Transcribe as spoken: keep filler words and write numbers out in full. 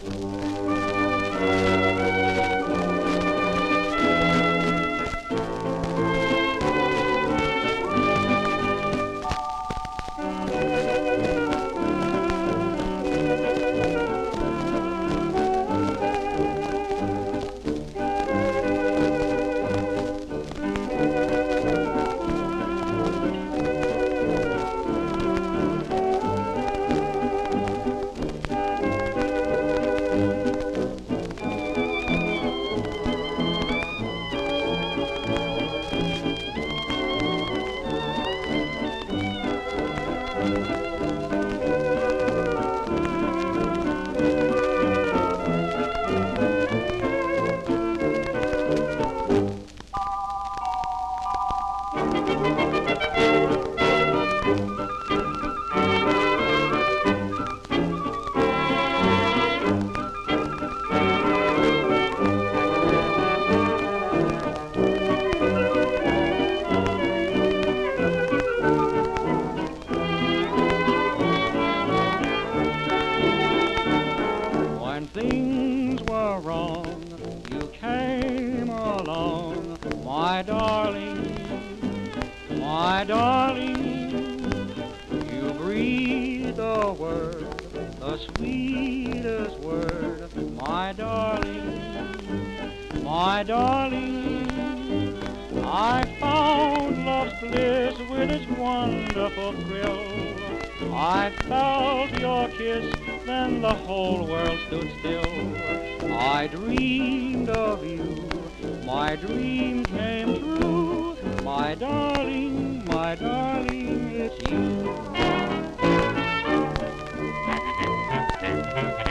When things were wrong, you came along, my darling, my darling. You breathed a word, the sweetest word, my darling, my darling. I found love's bliss with its wonderful thrill. I felt your kiss, then the whole world stood still. I dreamed of you, my dream came true. My darling, my darling, it's you.